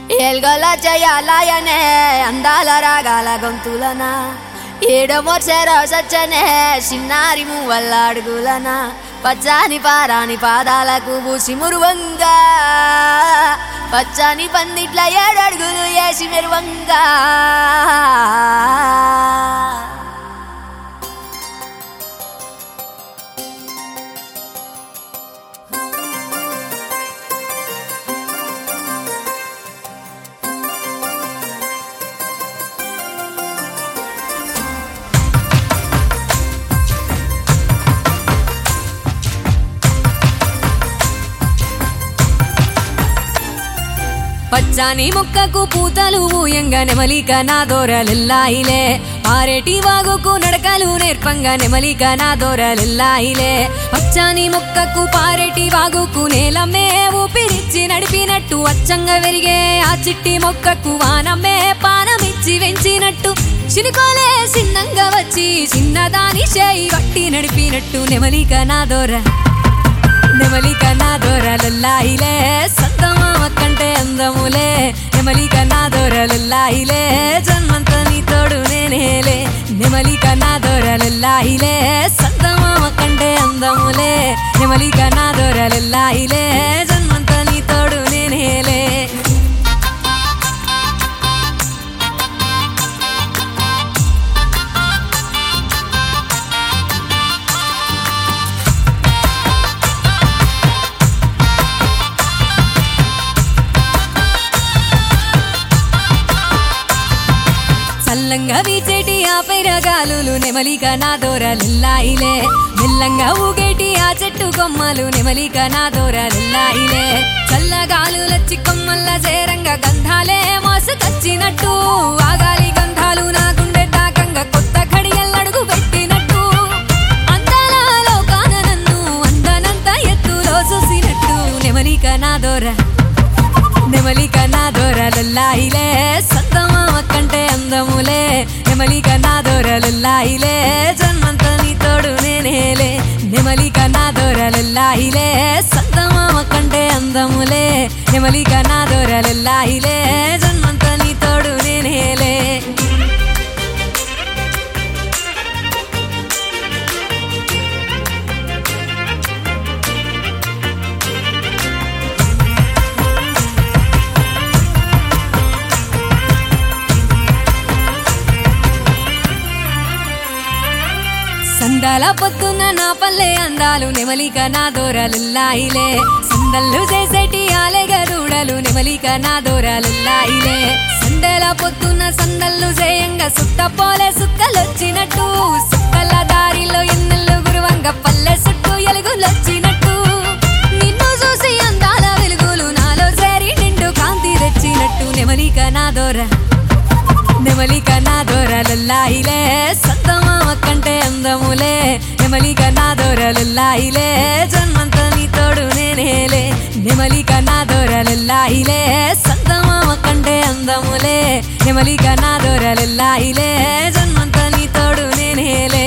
ఏల్గొల చేయాలయనే అందాల రాగాల గొంతులన ఏడమోర్చెర సచ్చనే చిన్నారి మువ్వల్ల అడుగులన పచ్చని పారాని పాదాలకు బూసి మురువంగా పచ్చని పందిట్ల ఏడడుగులు వేసి మెరువంగా పచ్చాని మొక్కకు పూతలు ఊయంగా నెమలిక నా దోరలెల్లాయిలే పారేటి వాగుకు నడకలు నేర్పంగా నెమలిక నా దోరలెల్లాయిలే పచ్చాని మొక్కకు పారేటి వాగుకు నేలమ్మే ఊపిరిచ్చి నడిపినట్టు అచ్చంగా వెరిగే ఆ చిట్టి మొక్కకు వానమ్మే పానమిచ్చి వెంచినట్టు చినుకోలే సిన్నంగా వచ్చి చిన్నదాని చేయి వట్టి నడిపినట్టు నెమలిక నా దోరలెల్లాయిలే సంతమామ కంటే అందములే నెమలిక నా దోరలెల్లాయిలే జన్మంత నీ తోడు నేనేలే నెమలిక నా దోరలెల్లాయిలే సంతమామ కంటే అందములే నెమలిక నా దోరలెల్లాయిలే జన్మంత నీ తోడు నేనేలే చల్లంగా వీచేటి ఆ పైరగాలులు నెమలిక నా దోరలెల్లాయిలే మెల్లంగా ఊగేటి ఆ చెట్టు కొమ్మలు నెమలిక నా దోరలెల్లాయిలే చల్లగాలులొచ్చి కొమ్మల్ల చేరంగా గంధాలే మోసుకొచ్చినట్టు ఆగాలి గంధాలు నా గుండె తాకంగా కొత్త కడియల్లడుగు పెట్టినట్టు అందాల లోకాన నన్ను అందనంత ఎత్తులో చూసినట్టు నెమలిక నా దోరలెల్లాయిలే సంతమామ కంటే అందములే నెమలిక నా దోరలెల్లాయిలే జన్మంత నీ తోడు నేనేలే నెమలిక నా దోరలెల్లాయిలే సంతమామ కంటే అందములే నెమలిక నా దోరలెల్లాయిలే జన్మంత నీ తోడు నేనేలే సందాల పొద్దున్న నా పల్లె అందాలు నెమలిక నా దోరలెల్లాయిలే సందళ్ళు చేసేటి ఆలెగ దూడలు నెమలిక నా దోరలెల్లాయిలే సందెల పొద్దున్న సందళ్ళు చేయంగా సుట్ట పోలే సుక్కలొచ్చినట్టు సుక్కల దారిలో ఎన్నెల్లు గురువంగ పల్లె చుట్టూ ఎలుగులొచ్చినట్టు నిన్ను చూసి అందాల వెలుగులు నాలో చేరి నిండు కాంతి తెచ్చినట్టు నెమలిక నా దోరలెల్లాయిలే సంతమామ కంటే అందములే నెమలిక నా దోరలెల్లాయిలే జన్మంత నీ తోడు నేనేలే నెమలిక నా దోరలెల్లాయిలే సంతమామ కంటే అందములే నెమలిక నా దోరలెల్లాయిలే జన్మంత నీ తోడు నేనేలే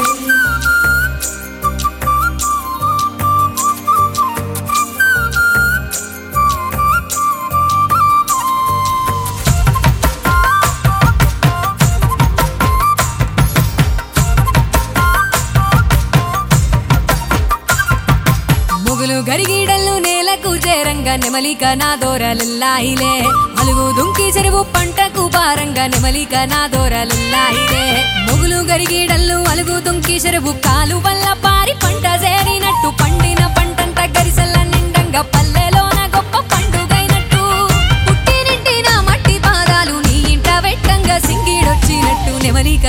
గరిగీడల్లు నేలకు చేరంగా నెమలిక నా దోరలెల్లాయిలే అలుగు దుంకి చెరువు పంటకు భారంగా నెమలిక నా దోరలెల్లాయిలే మొగులు గరిగీడల్లు అలుగు దుంకి చెరువు కాలు వల్ల పారి పంట చేరినట్టు పండిన పంటంత గరిసెల్ల నిండంగా పల్లెలోన గొప్ప పండుగైనట్టు పుట్టినింటి నా మట్టి పాదాలు నీ ఇంట వెట్టంగా సింగిడొచ్చినట్టు నెమలిక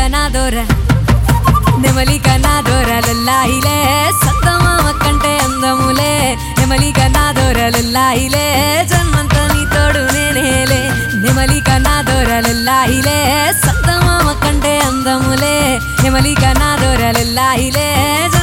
నా దోరలెల్లాయిలే సంతమామ కంటే అందములే నెమలిక నా దోరలెల్లాయిలే జన్మంత నీ తోడు నేనేలే నెమలిక నా దోరలెల్లాయిలే సంతమామ కంటే అందములే నెమలిక నా దోరలెల్లాయిలే